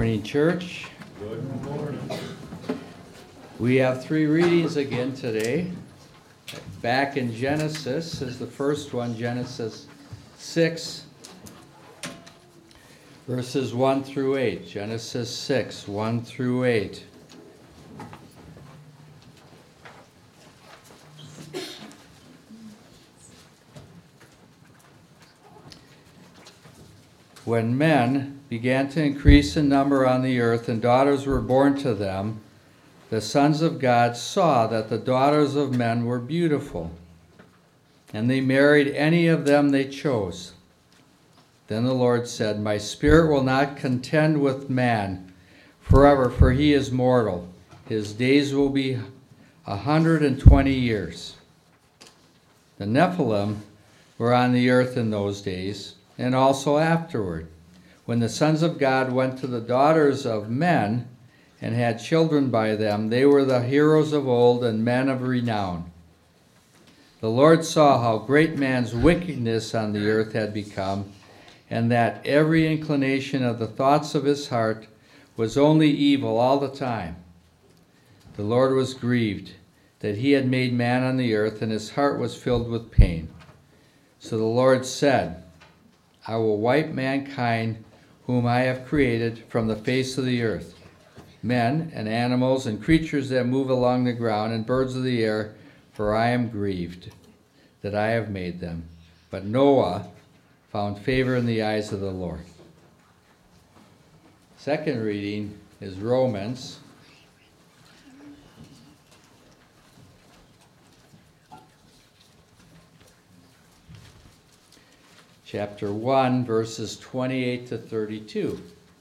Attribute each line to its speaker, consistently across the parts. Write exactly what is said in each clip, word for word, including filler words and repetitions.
Speaker 1: morning, church.
Speaker 2: Good morning.
Speaker 1: We have three readings again today. Back in Genesis is the first one, Genesis six, verses one through eight. Genesis six, one through eight. When men began to increase in number on the earth and daughters were born to them, the sons of God saw that the daughters of men were beautiful, and they married any of them they chose. Then the Lord said, "My spirit will not contend with man forever, for he is mortal. His days will be a hundred and twenty years." The Nephilim were on the earth in those days, and also afterward, when the sons of God went to the daughters of men and had children by them. They were the heroes of old and men of renown. The Lord saw how great man's wickedness on the earth had become, and that every inclination of the thoughts of his heart was only evil all the time. The Lord was grieved that he had made man on the earth, and his heart was filled with pain. So the Lord said, "I will wipe mankind whom I have created from the face of the earth, men and animals and creatures that move along the ground and birds of the air, for I am grieved that I have made them." But Noah found favor in the eyes of the Lord. Second reading is Romans chapter one, verses twenty-eight to thirty-two.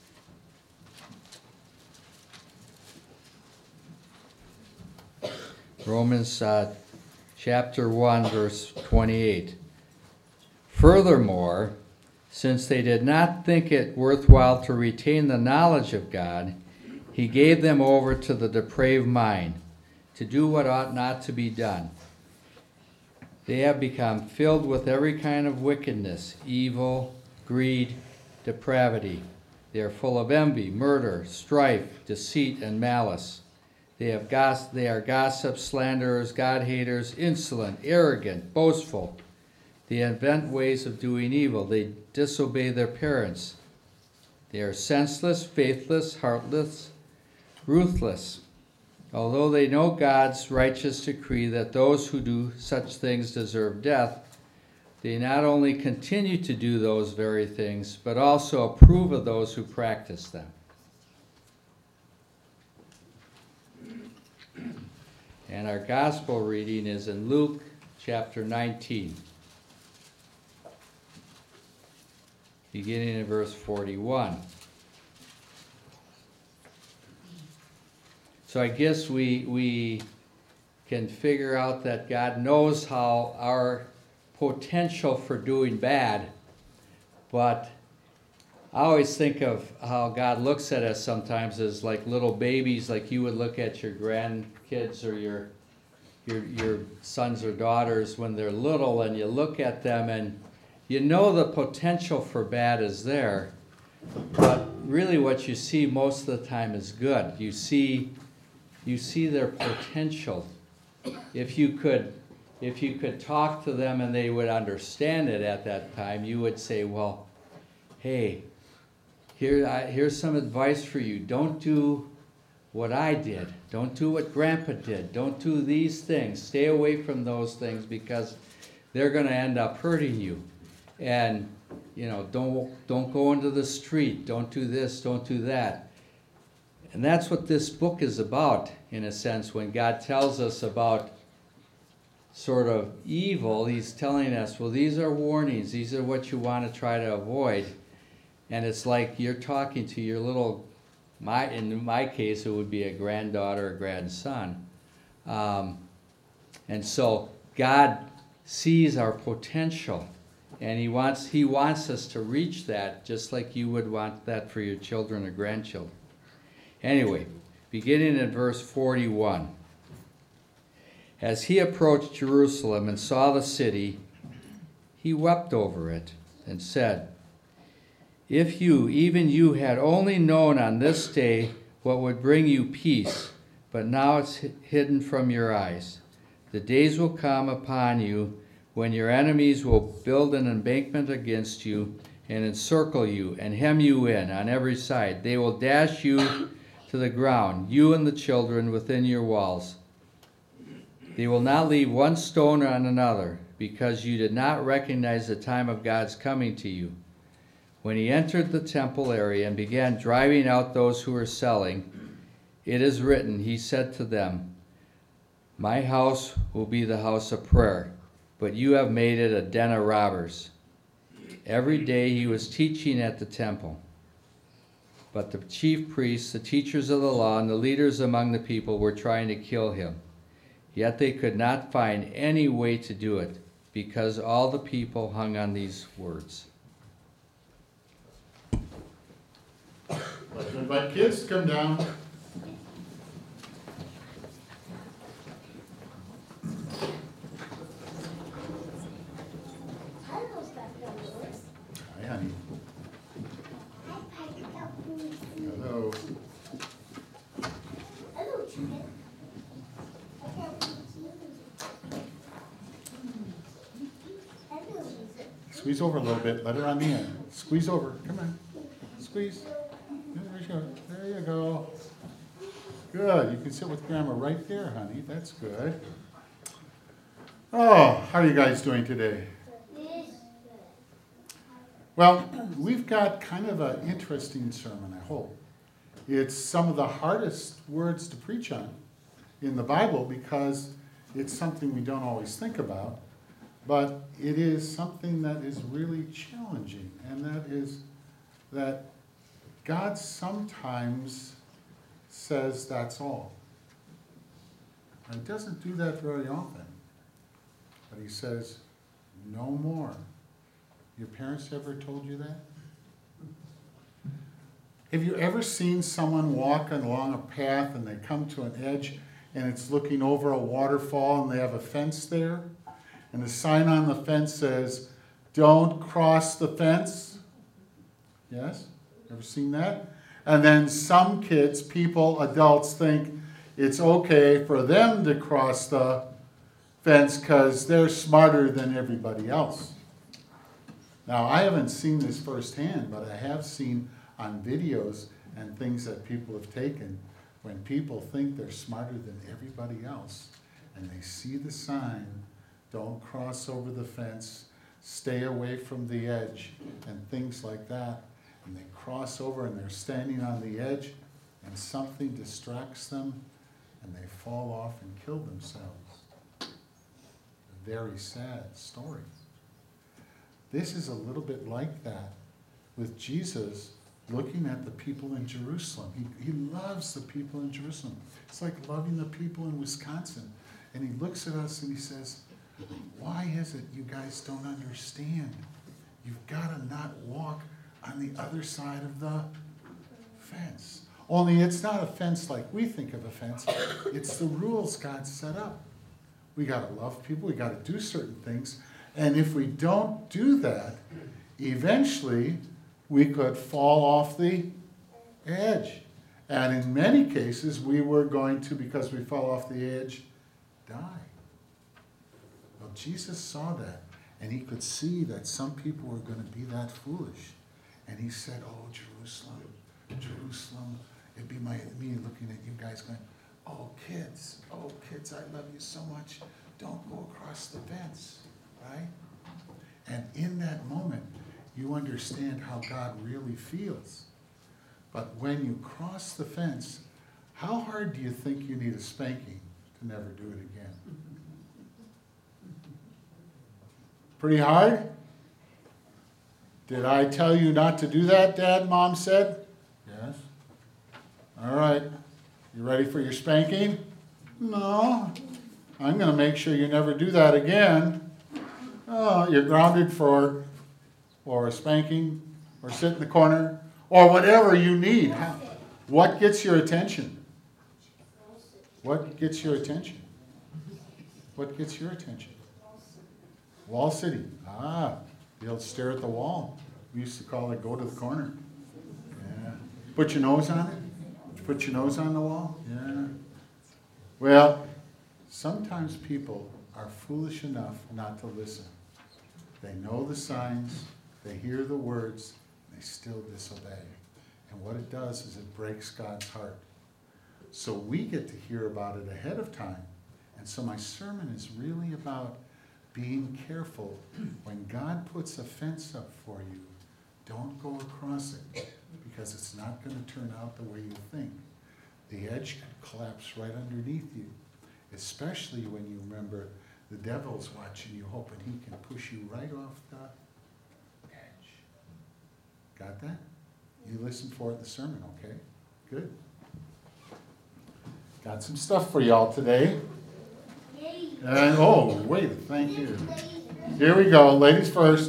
Speaker 1: Romans uh, chapter one, verse twenty-eight. "Furthermore, since they did not think it worthwhile to retain the knowledge of God, he gave them over to the depraved mind, to do what ought not to be done. They have become filled with every kind of wickedness, evil, greed, depravity. They are full of envy, murder, strife, deceit, and malice. They have goss- they are gossips, slanderers, God-haters, insolent, arrogant, boastful. They invent ways of doing evil. They disobey their parents. They are senseless, faithless, heartless, ruthless. Although they know God's righteous decree that those who do such things deserve death, they not only continue to do those very things, but also approve of those who practice them." And our gospel reading is in Luke chapter nineteen, beginning in verse forty-one. So I guess we we can figure out that God knows how our potential for doing bad, but I always think of how God looks at us sometimes as like little babies, like you would look at your grandkids or your your your sons or daughters when they're little, and you look at them and you know the potential for bad is there, but really what you see most of the time is good. You see You see their potential. If you could, if you could talk to them and they would understand it at that time, you would say, "Well, hey, here, I, here's some advice for you. Don't do what I did. Don't do what Grandpa did. Don't do these things. Stay away from those things because they're going to end up hurting you. And you know, don't don't go into the street. Don't do this. Don't do that." And that's what this book is about, in a sense. When God tells us about sort of evil, he's telling us, well, these are warnings. These are what you want to try to avoid. And it's like you're talking to your little, my in my case, it would be a granddaughter or grandson. Um, and so God sees our potential, and he wants, he wants us to reach that, just like you would want that for your children or grandchildren. Anyway, beginning in verse forty-one. "As he approached Jerusalem and saw the city, he wept over it and said, If you, even you, had only known on this day what would bring you peace, but now it's hidden from your eyes. The days will come upon you when your enemies will build an embankment against you and encircle you and hem you in on every side. They will dash you to the ground, you and the children within your walls. They will not leave one stone on another, because you did not recognize the time of God's coming to you. When he entered the temple area and began driving out those who were selling, it is written, he said to them, my house will be the house of prayer, but you have made it a den of robbers. Every day he was teaching at the temple. But the chief priests, the teachers of the law, and the leaders among the people were trying to kill him. Yet they could not find any way to do it, because all the people hung on these words.
Speaker 2: Let's invite kids to come down. Hi, honey. Hello.
Speaker 3: Hello, chicken.
Speaker 2: Squeeze over a little bit. Let her on the end. Squeeze over. Come on. Squeeze. There you go. There you go. Good. You can sit with Grandma right there, honey. That's good. Oh, how are you guys doing today? Well, we've got kind of an interesting sermon, I hope. It's some of the hardest words to preach on in the Bible because it's something we don't always think about, but it is something that is really challenging, and that is that God sometimes says that's all. And he doesn't do that very often, but he says, no more. Your parents ever told you that? Have you ever seen someone walk along a path and they come to an edge and it's looking over a waterfall and they have a fence there? And the sign on the fence says, don't cross the fence? Yes? Ever seen that? And then some kids, people, adults think it's okay for them to cross the fence because they're smarter than everybody else. Now, I haven't seen this firsthand, but I have seen on videos and things that people have taken when people think they're smarter than everybody else and they see the sign, don't cross over the fence, stay away from the edge, and things like that, and they cross over and they're standing on the edge and something distracts them and they fall off and kill themselves. A very sad story. This is a little bit like that with Jesus looking at the people in Jerusalem. He, he loves the people in Jerusalem. It's like loving the people in Wisconsin. And he looks at us and he says, why is it you guys don't understand? You've got to not walk on the other side of the fence. Only it's not a fence like we think of a fence. It's the rules God set up. We got to love people. We got to do certain things. And if we don't do that, eventually we could fall off the edge. And in many cases, we were going to, because we fell off the edge, die. Well, Jesus saw that, and he could see that some people were going to be that foolish. And he said, oh, Jerusalem, Jerusalem, it'd be my me looking at you guys going, oh, kids, oh, kids, I love you so much. Don't go across the fence. Right? And in that moment, you understand how God really feels. But when you cross the fence, how hard do you think you need a spanking to never do it again? Pretty hard? Did I tell you not to do that, Dad, Mom said? Yes. All right. You ready for your spanking? No. I'm going to make sure you never do that again. Oh, you're grounded for, or a spanking, or sit in the corner, or whatever you need. How, what gets your attention? What gets your attention? What gets your attention? Wall sitting. Ah, you'll stare at the wall. We used to call it go to the corner. Yeah. Put your nose on it? Did you put your nose on the wall? Yeah. Well, sometimes people are foolish enough not to listen. They know the signs, they hear the words, and they still disobey. And what it does is it breaks God's heart. So we get to hear about it ahead of time. And so my sermon is really about being careful. When God puts a fence up for you, don't go across it, because it's not going to turn out the way you think. The edge could collapse right underneath you, especially when you remember the devil's watching you, hoping he can push you right off the edge. Got that? You listen for it in the sermon, okay? Good. Got some stuff for y'all today. And, oh, wait, thank you. Here we go, ladies first.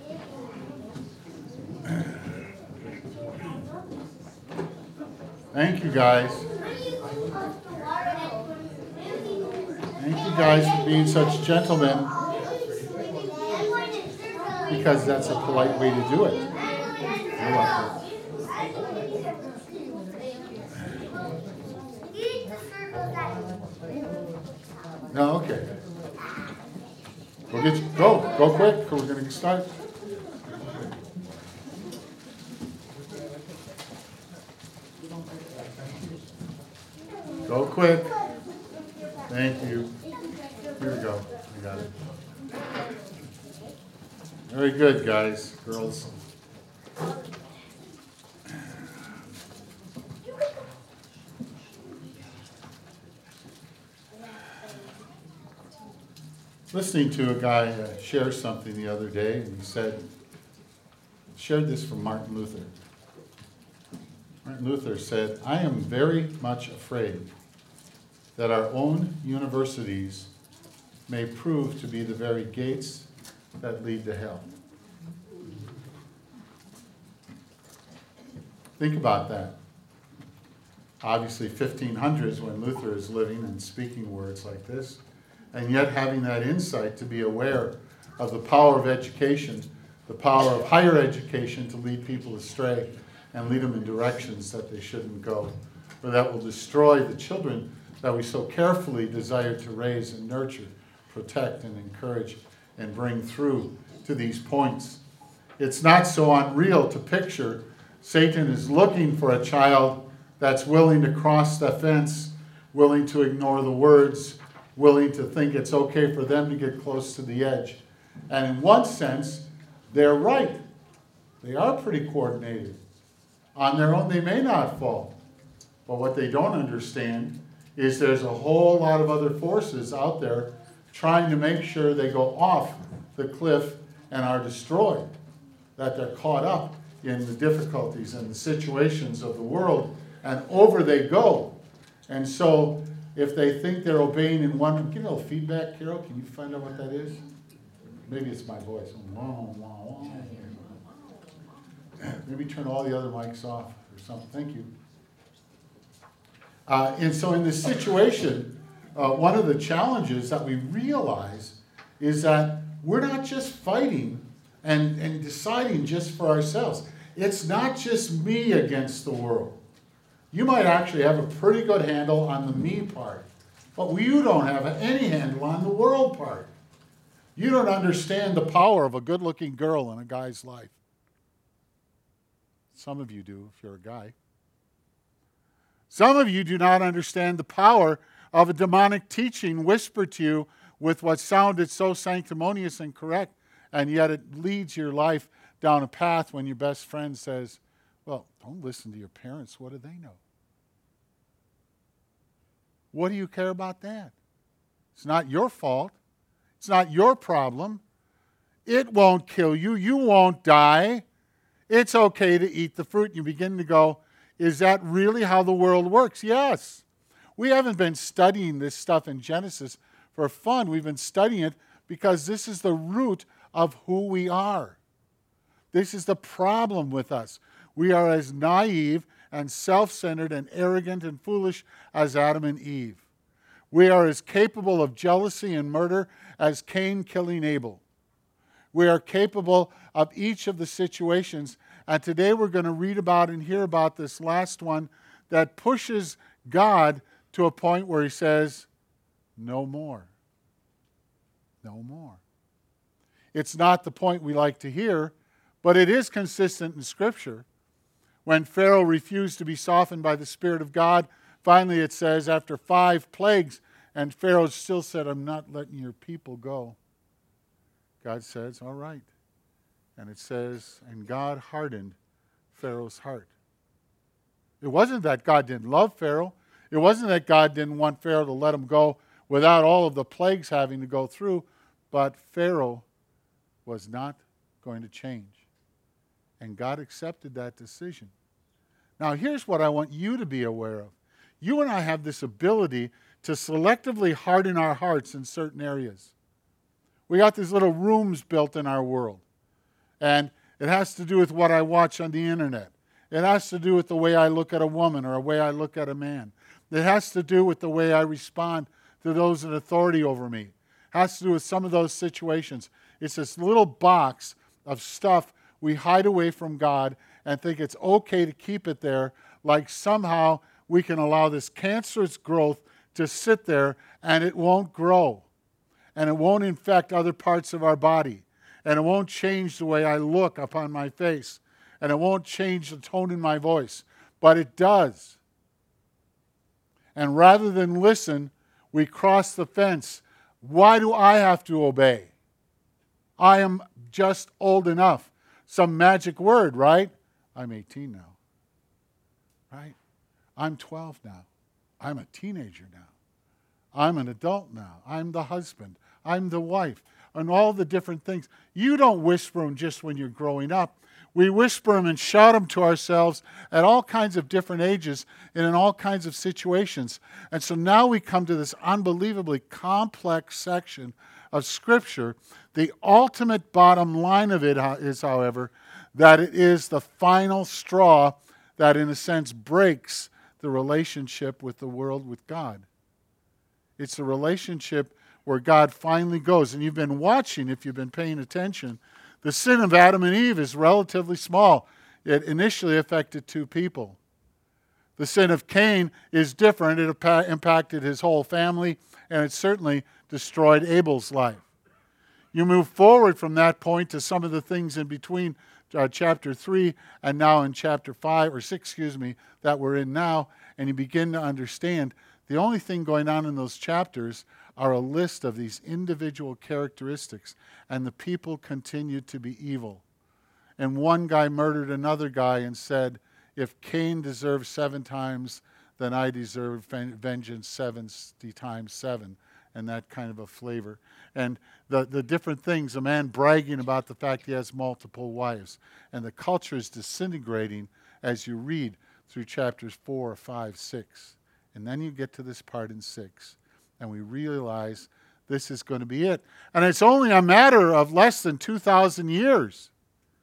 Speaker 2: Thank you, guys. Thank you guys for being such gentlemen, because that's a polite way to do it. You're welcome. No, okay. We'll get you, go, go quick, because we're going to start. Go quick. Thank you. Here we go. I got it. Very good, guys, girls. Listening to a guy uh, share something the other day, and he said, shared this from Martin Luther. Martin Luther said, "I am very much afraid that our own universities may prove to be the very gates that lead to hell." Think about that. Obviously, fifteen hundreds when Luther is living and speaking words like this, and yet having that insight to be aware of the power of education, the power of higher education to lead people astray and lead them in directions that they shouldn't go, or that will destroy the children that we so carefully desire to raise and nurture, protect and encourage and bring through to these points. It's not so unreal to picture Satan is looking for a child that's willing to cross the fence, willing to ignore the words, willing to think it's okay for them to get close to the edge. And in one sense, they're right. They are pretty coordinated. On their own, they may not fall. But what they don't understand is there's a whole lot of other forces out there trying to make sure they go off the cliff and are destroyed, that they're caught up in the difficulties and the situations of the world, and over they go. And so if they think they're obeying in one, get a little feedback, Carol, can you find out what that is? Maybe it's my voice. Maybe turn all the other mics off or something. Thank you. Uh, and so in this situation, uh, one of the challenges that we realize is that we're not just fighting and, and deciding just for ourselves. It's not just me against the world. You might actually have a pretty good handle on the me part, but you don't have any handle on the world part. You don't understand the power of a good-looking girl in a guy's life. Some of you do, if you're a guy. Some of you do not understand the power of a demonic teaching whispered to you with what sounded so sanctimonious and correct, and yet it leads your life down a path when your best friend says, well, don't listen to your parents. What do they know? What do you care about that? It's not your fault. It's not your problem. It won't kill you. You won't die. It's okay to eat the fruit. You begin to go, is that really how the world works? Yes. We haven't been studying this stuff in Genesis for fun. We've been studying it because this is the root of who we are. This is the problem with us. We are as naive and self-centered and arrogant and foolish as Adam and Eve. We are as capable of jealousy and murder as Cain killing Abel. We are capable of each of the situations. And today we're going to read about and hear about this last one that pushes God to a point where he says, no more. No more. It's not the point we like to hear, but it is consistent in Scripture. When Pharaoh refused to be softened by the Spirit of God, finally it says, after five plagues, and Pharaoh still said, I'm not letting your people go. God says, all right. And it says, and God hardened Pharaoh's heart. It wasn't that God didn't love Pharaoh. It wasn't that God didn't want Pharaoh to let him go without all of the plagues having to go through, but Pharaoh was not going to change. And God accepted that decision. Now, here's what I want you to be aware of. You and I have this ability to selectively harden our hearts in certain areas. We got these little rooms built in our world. And it has to do with what I watch on the internet. It has to do with the way I look at a woman or the way I look at a man. It has to do with the way I respond to those in authority over me. It has to do with some of those situations. It's this little box of stuff we hide away from God and think it's okay to keep it there, like somehow we can allow this cancerous growth to sit there and it won't grow. And it won't infect other parts of our body. And it won't change the way I look upon my face. And it won't change the tone in my voice. But it does. And rather than listen, we cross the fence. Why do I have to obey? I am just old enough. Some magic word, right? I'm eighteen now. Right? I'm twelve now. I'm a teenager now. I'm an adult now. I'm the husband. I'm the wife. And all the different things. You don't whisper them just when you're growing up. We whisper them and shout them to ourselves at all kinds of different ages and in all kinds of situations. And so now we come to this unbelievably complex section of Scripture. The ultimate bottom line of it is, however, that it is the final straw that, in a sense, breaks the relationship with the world with God. It's a relationship where God finally goes. And you've been watching, if you've been paying attention, the sin of Adam and Eve is relatively small. It initially affected two people. The sin of Cain is different. It impacted his whole family, and it certainly destroyed Abel's life. You move forward from that point to some of the things in between uh, chapter three and now in chapter five, or six, excuse me, that we're in now, and you begin to understand the only thing going on in those chapters are a list of these individual characteristics, and the people continued to be evil. And one guy murdered another guy and said, if Cain deserves seven times, then I deserve vengeance seventy times seven, and that kind of a flavor. And the, the different things, a man bragging about the fact he has multiple wives, and the culture is disintegrating as you read through chapters four, five, six. And then you get to this part in six, and we realize this is going to be it. And it's only a matter of less than two thousand years.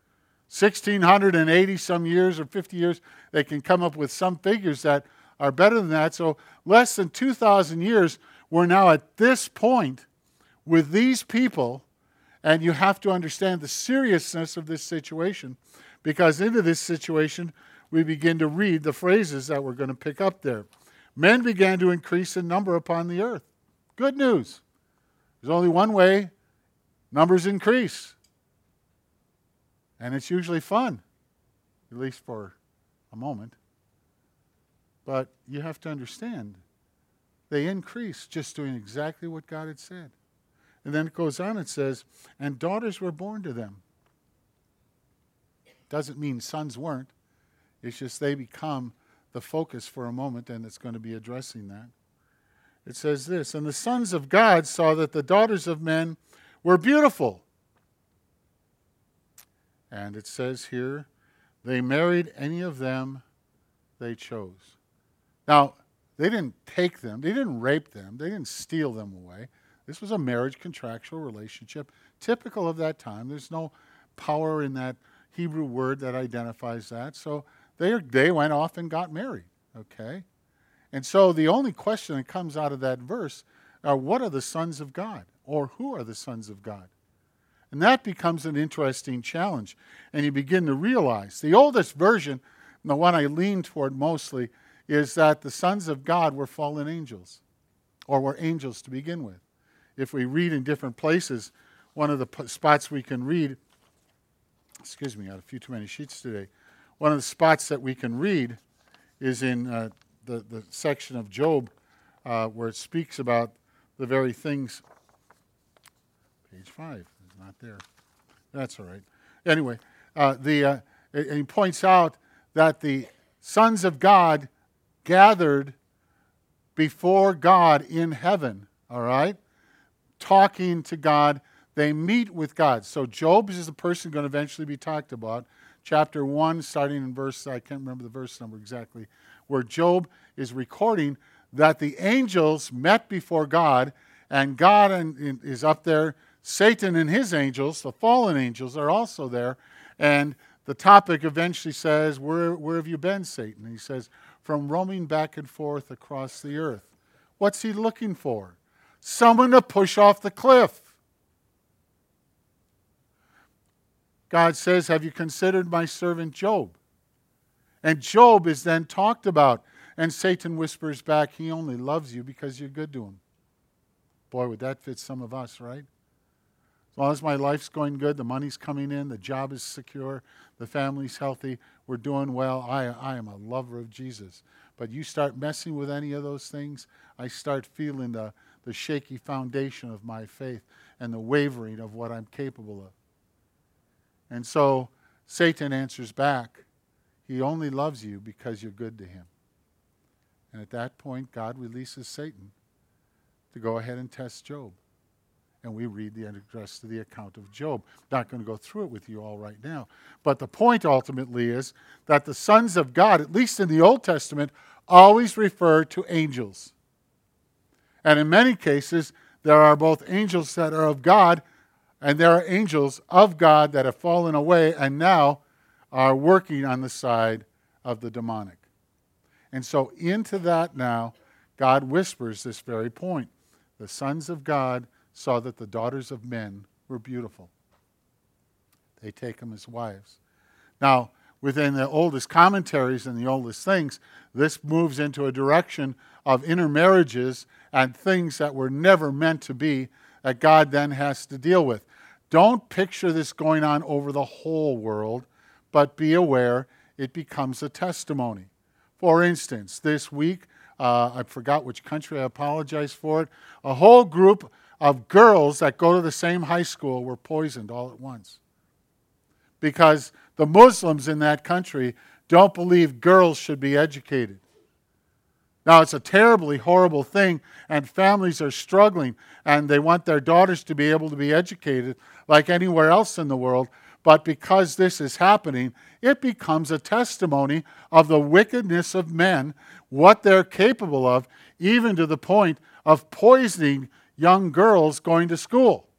Speaker 2: sixteen eighty some years or fifty years, they can come up with some figures that are better than that. So less than two thousand years, we're now at this point with these people, and you have to understand the seriousness of this situation, because into this situation, we begin to read the phrases that we're going to pick up there. Men began to increase in number upon the earth. Good news. There's only one way numbers increase. And it's usually fun, at least for a moment. But you have to understand, they increase just doing exactly what God had said. And then it goes on, it says, and daughters were born to them. Doesn't mean sons weren't. It's just they become the focus for a moment, and it's going to be addressing that. It says this, and the sons of God saw that the daughters of men were beautiful. And it says here, they married any of them they chose. Now, they didn't take them, they didn't rape them, they didn't steal them away. This was a marriage contractual relationship, typical of that time. There's no power in that Hebrew word that identifies that. So they, they went off and got married, okay? And so the only question that comes out of that verse are, what are the sons of God? Or who are the sons of God? And that becomes an interesting challenge. And you begin to realize, the oldest version, and the one I lean toward mostly, is that the sons of God were fallen angels, or were angels to begin with. If we read in different places, one of the p- spots we can read, excuse me, I had a few too many sheets today. One of the spots that we can read is in uh, the, the section of Job uh, where it speaks about the very things. Page five is not there. That's all right. Anyway, uh, the uh, it, he points out that the sons of God gathered before God in heaven, all right, talking to God. They meet with God. So Job is the person going to eventually be talked about. Chapter one, starting in verse, I can't remember the verse number exactly, where Job is recording that the angels met before God, and God is up there. Satan and his angels, the fallen angels, are also there. And the topic eventually says, where, where have you been, Satan? And he says, from roaming back and forth across the earth. What's he looking for? Someone to push off the cliff. God says, have you considered my servant Job? And Job is then talked about. And Satan whispers back, he only loves you because you're good to him. Boy, would that fit some of us, right? As long as my life's going good, the money's coming in, the job is secure, the family's healthy, we're doing well, I, I am a lover of Jesus. But you start messing with any of those things, I start feeling the, the shaky foundation of my faith and the wavering of what I'm capable of. And so Satan answers back, he only loves you because you're good to him. And at that point, God releases Satan to go ahead and test Job. And we read the rest of the account of Job. Not going to go through it with you all right now. But the point ultimately is that the sons of God, at least in the Old Testament, always refer to angels. And in many cases, there are both angels that are of God, and there are angels of God that have fallen away and now are working on the side of the demonic. And so into that now, God whispers this very point. The sons of God saw that the daughters of men were beautiful. They take them as wives. Now, within the oldest commentaries and the oldest things, this moves into a direction of intermarriages and things that were never meant to be that God then has to deal with. Don't picture this going on over the whole world, but be aware it becomes a testimony. For instance, this week, uh, I forgot which country, I apologize for it, a whole group of girls that go to the same high school were poisoned all at once. Because the Muslims in that country don't believe girls should be educated. Now, it's a terribly horrible thing, and families are struggling, and they want their daughters to be able to be educated like anywhere else in the world. But because this is happening, it becomes a testimony of the wickedness of men, what they're capable of, even to the point of poisoning young girls going to school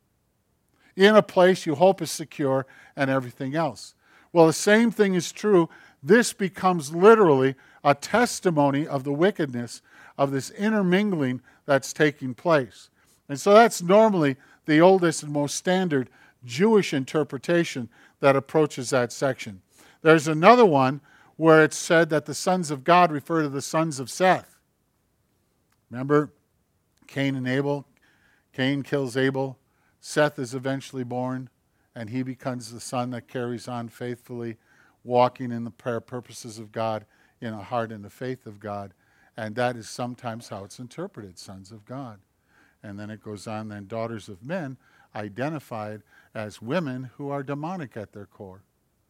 Speaker 2: in a place you hope is secure and everything else. Well, the same thing is true. This becomes literally a testimony of the wickedness of this intermingling that's taking place. And so that's normally the oldest and most standard Jewish interpretation that approaches that section. There's another one where it's said that the sons of God refer to the sons of Seth. Remember Cain and Abel? Cain kills Abel. Seth is eventually born, and he becomes the son that carries on faithfully, walking in the purposes of God, in a heart and the faith of God. And that is sometimes how it's interpreted, sons of God. And then it goes on, then daughters of men, identified as women who are demonic at their core.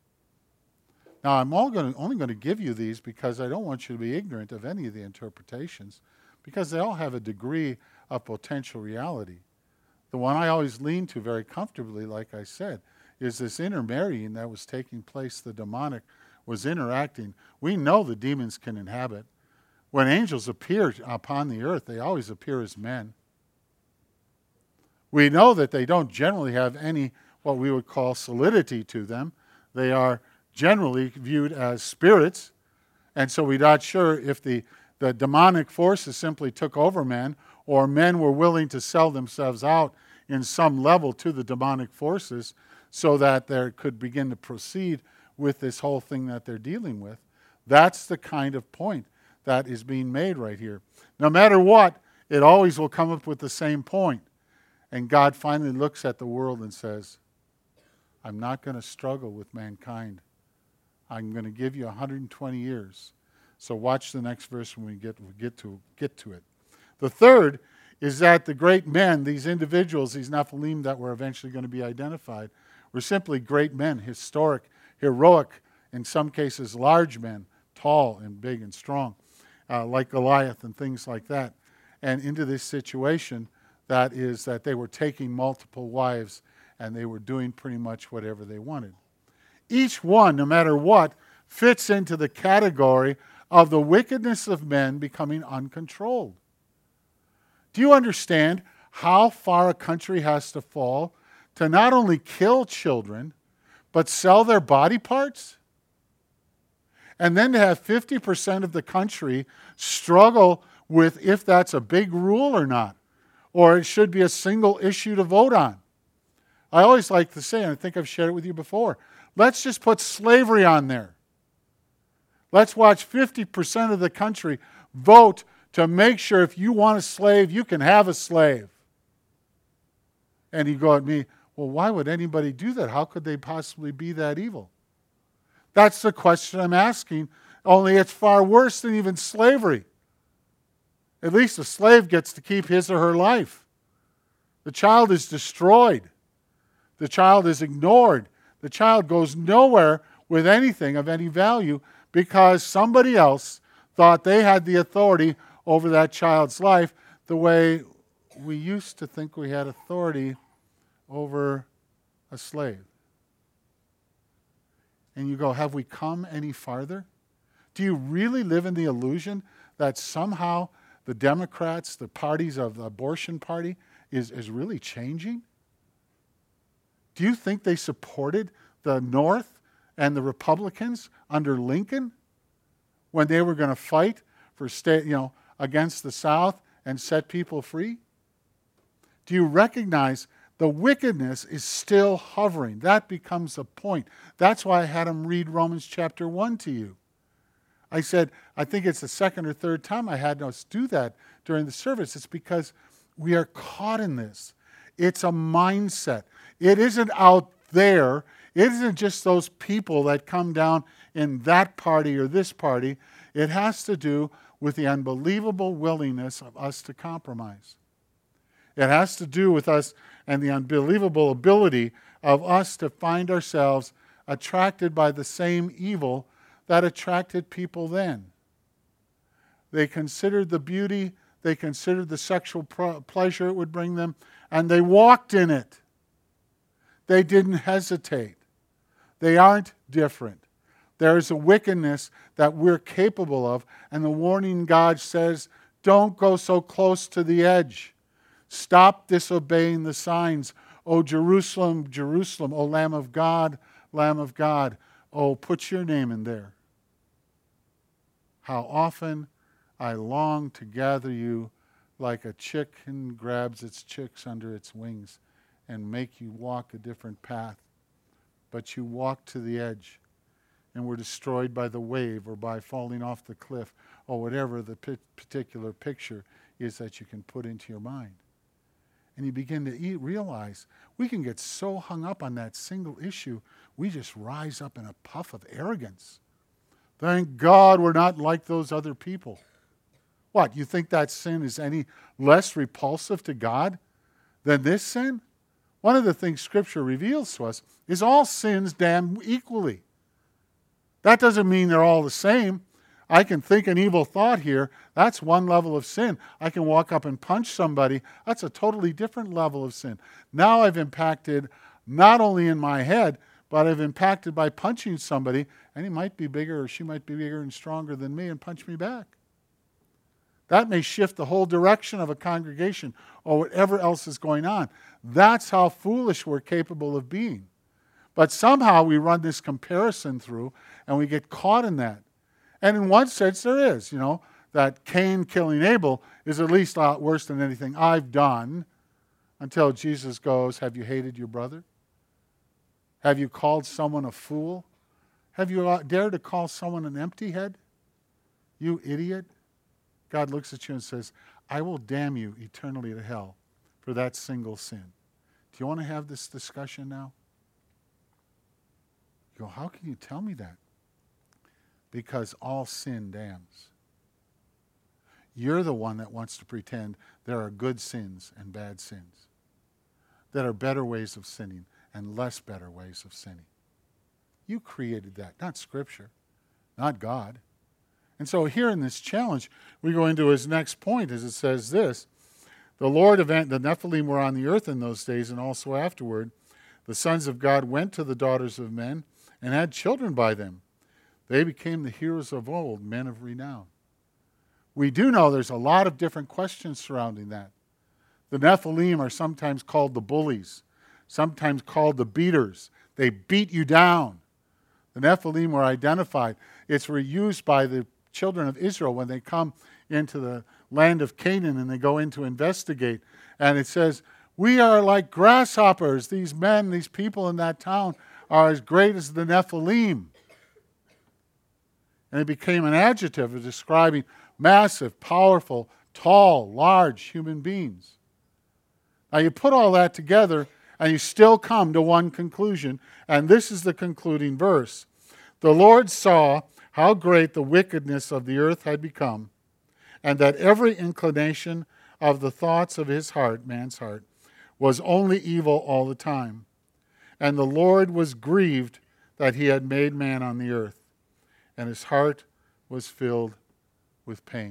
Speaker 2: Now, I'm all going to, only going to give you these because I don't want you to be ignorant of any of the interpretations, because they all have a degree of potential reality. The one I always lean to very comfortably, like I said, is this intermarrying that was taking place. The demonic was interacting. We know the demons can inhabit. When angels appear upon the earth, they always appear as men. We know that they don't generally have any what we would call solidity to them. They are generally viewed as spirits, and so we're not sure if the, the demonic forces simply took over men, or men were willing to sell themselves out in some level to the demonic forces so that they could begin to proceed with this whole thing that they're dealing with. That's the kind of point that is being made right here. No matter what, it always will come up with the same point. And God finally looks at the world and says, I'm not going to struggle with mankind. I'm going to give you one hundred twenty years. So watch the next verse when we get, we get, to, get to it. The third is that the great men, these individuals, these Nephilim that were eventually going to be identified, were simply great men, historic, heroic, in some cases large men, tall and big and strong, uh, like Goliath and things like that. And into this situation, that is that they were taking multiple wives and they were doing pretty much whatever they wanted. Each one, no matter what, fits into the category of the wickedness of men becoming uncontrolled. Do you understand how far a country has to fall to not only kill children, but sell their body parts? And then to have fifty percent of the country struggle with if that's a big rule or not, or it should be a single issue to vote on. I always like to say, and I think I've shared it with you before, let's just put slavery on there. Let's watch fifty percent of the country vote to make sure if you want a slave, you can have a slave. And you go at me, well, why would anybody do that? How could they possibly be that evil? That's the question I'm asking, only it's far worse than even slavery. At least a slave gets to keep his or her life. The child is destroyed. The child is ignored. The child goes nowhere with anything of any value because somebody else thought they had the authority over that child's life the way we used to think we had authority over a slave. And you go, have we come any farther? Do you really live in the illusion that somehow the Democrats, the parties of the abortion party, is, is really changing? Do you think they supported the North and the Republicans under Lincoln when they were going to fight for state, you know, against the South and set people free? Do you recognize the wickedness is still hovering? That becomes the point. That's why I had him read Romans chapter one to you. I said, I think it's the second or third time I had us do that during the service. It's because we are caught in this. It's a mindset. It isn't out there. It isn't just those people that come down in that party or this party. It has to do with the unbelievable willingness of us to compromise. It has to do with us and the unbelievable ability of us to find ourselves attracted by the same evil that attracted people then. They considered the beauty, they considered the sexual pro- pleasure it would bring them, and they walked in it. They didn't hesitate. They aren't different. There is a wickedness that we're capable of, and the warning God says, don't go so close to the edge. Stop disobeying the signs. O Jerusalem, Jerusalem, O Lamb of God, Lamb of God. Oh, put your name in there. How often I long to gather you like a chicken grabs its chicks under its wings and make you walk a different path. But you walk to the edge and were destroyed by the wave or by falling off the cliff or whatever the p- particular picture is that you can put into your mind. And you begin to eat, realize we can get so hung up on that single issue, we just rise up in a puff of arrogance. Thank God we're not like those other people. What, you think that sin is any less repulsive to God than this sin? One of the things Scripture reveals to us is all sins damn equally. That doesn't mean they're all the same. I can think an evil thought here. That's one level of sin. I can walk up and punch somebody. That's a totally different level of sin. Now I've impacted not only in my head, but I've impacted by punching somebody, and he might be bigger or she might be bigger and stronger than me and punch me back. That may shift the whole direction of a congregation or whatever else is going on. That's how foolish we're capable of being. But somehow we run this comparison through and we get caught in that. And in one sense there is, you know, that Cain killing Abel is at least a lot worse than anything I've done. until Jesus goes, have you hated your brother? Have you called someone a fool? Have you dared to call someone an empty head? You idiot. God looks at you and says, I will damn you eternally to hell for that single sin. Do you want to have this discussion now? You go, how can you tell me that? Because all sin damns. You're the one that wants to pretend there are good sins and bad sins, that are better ways of sinning and less better ways of sinning. You created that, not Scripture, not God. And so here in this challenge, we go into his next point as it says this, the Lord of the Nephilim were on the earth in those days and also afterward. The sons of God went to the daughters of men and had children by them. They became the heroes of old, men of renown. We do know there's a lot of different questions surrounding that. The Nephilim are sometimes called the bullies, sometimes called the beaters. They beat you down. The Nephilim were identified. It's reused by the children of Israel when they come into the land of Canaan and they go in to investigate. And it says, we are like grasshoppers. These men, these people in that town are as great as the Nephilim. And it became an adjective of describing massive, powerful, tall, large human beings. Now you put all that together and you still come to one conclusion, and this is the concluding verse. The Lord saw how great the wickedness of the earth had become, and that every inclination of the thoughts of his heart, man's heart, was only evil all the time. And the Lord was grieved that he had made man on the earth, and his heart was filled with pain.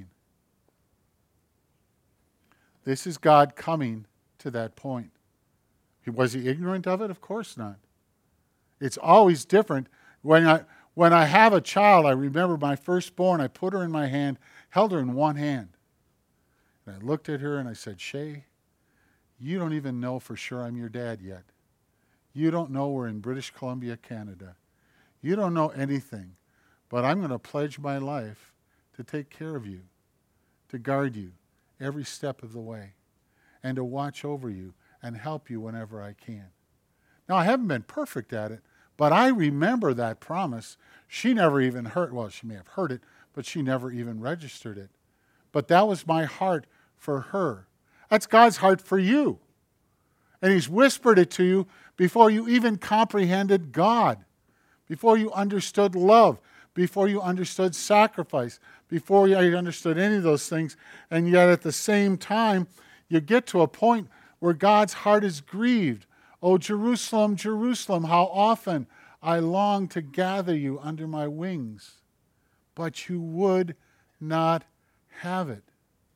Speaker 2: This is God coming to that point. Was he ignorant of it? Of course not. It's always different. When I, when I have a child, I remember my firstborn, I put her in my hand, held her in one hand. And I looked at her and I said, Shay, you don't even know for sure I'm your dad yet. You don't know we're in British Columbia, Canada. You don't know anything. But I'm going to pledge my life to take care of you, to guard you every step of the way, and to watch over you and help you whenever I can. Now, I haven't been perfect at it, but I remember that promise. She never even heard, well, she may have heard it, but she never even registered it. But that was my heart for her. That's God's heart for you. And he's whispered it to you before you even comprehended God, before you understood love, before you understood sacrifice, before you understood any of those things. And yet at the same time, you get to a point where God's heart is grieved. Oh, Jerusalem, Jerusalem, how often I long to gather you under my wings, but you would not have it.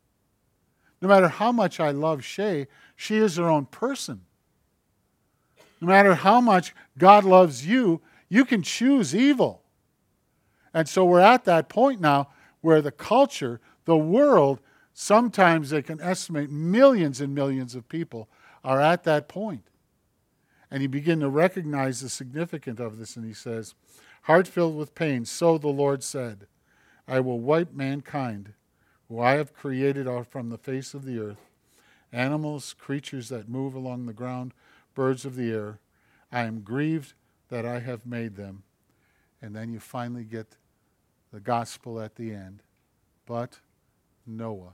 Speaker 2: No matter how much I love Shay, she is her own person. No matter how much God loves you, you can choose evil. And so we're at that point now where the culture, the world, sometimes they can estimate millions and millions of people are at that point. And you begin to recognize the significance of this, and he says, heart filled with pain, so the Lord said, I will wipe mankind, who I have created out from the face of the earth, animals, creatures that move along the ground, birds of the air. I am grieved that I have made them. And then you finally get the gospel at the end. But Noah.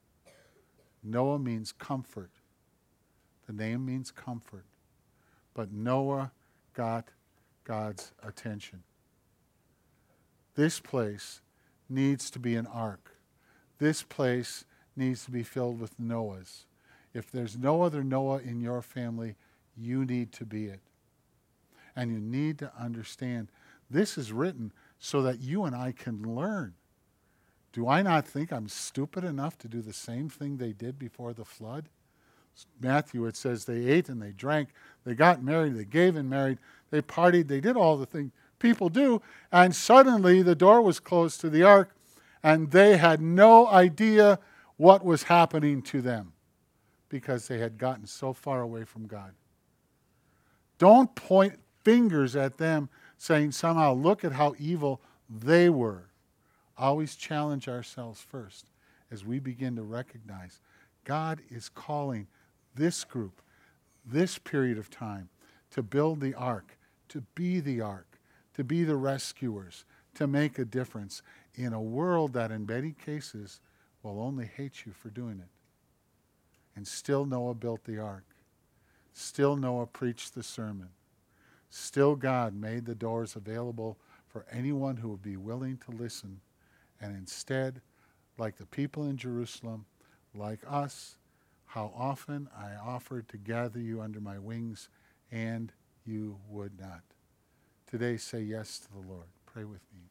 Speaker 2: Noah means comfort. The name means comfort. But Noah got God's attention. This place needs to be an ark. This place needs to be filled with Noahs. If there's no other Noah in your family, you need to be it. And you need to understand this is written so that you and I can learn. Do I not think I'm stupid enough to do the same thing they did before the flood? Matthew, it says they ate and they drank, they got married, they gave and married, they partied, they did all the things people do, and suddenly the door was closed to the ark, and they had no idea what was happening to them because they had gotten so far away from God. Don't point fingers at them saying somehow, look at how evil they were. Always challenge ourselves first as we begin to recognize God is calling this group this period of time to build the ark, to be the ark, to be the rescuers, to make a difference in a world that in many cases will only hate you for doing it. And still Noah built the ark. Still Noah preached the sermon. Still God made the doors available for anyone who would be willing to listen. And instead, like the people in Jerusalem, like us, how often I offered to gather you under my wings, and you would not. Today, say yes to the Lord. Pray with me.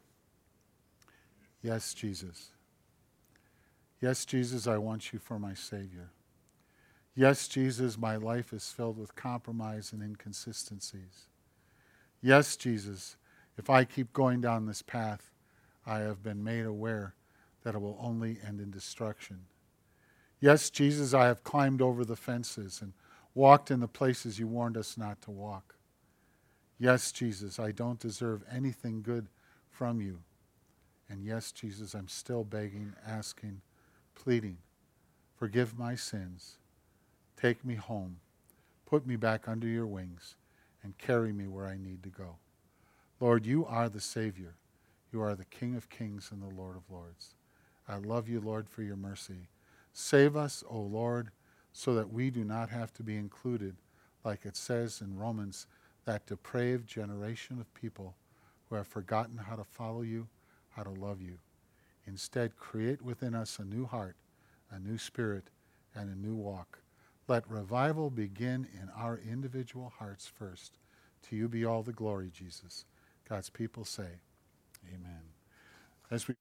Speaker 2: Yes, Jesus. Yes, Jesus, I want you for my Savior. Yes, Jesus, my life is filled with compromise and inconsistencies. Yes, Jesus, if I keep going down this path, I have been made aware that it will only end in destruction. Yes, Jesus, I have climbed over the fences and walked in the places you warned us not to walk. Yes, Jesus, I don't deserve anything good from you. And yes, Jesus, I'm still begging, asking, pleading, forgive my sins. Take me home. Put me back under your wings and carry me where I need to go. Lord, you are the Savior. You are the King of kings and the Lord of lords. I love you, Lord, for your mercy. Save us, O Lord, so that we do not have to be included, like it says in Romans, that depraved generation of people who have forgotten how to follow you, how to love you. Instead, create within us a new heart, a new spirit, and a new walk. Let revival begin in our individual hearts first. To you be all the glory, Jesus. God's people say, amen. As we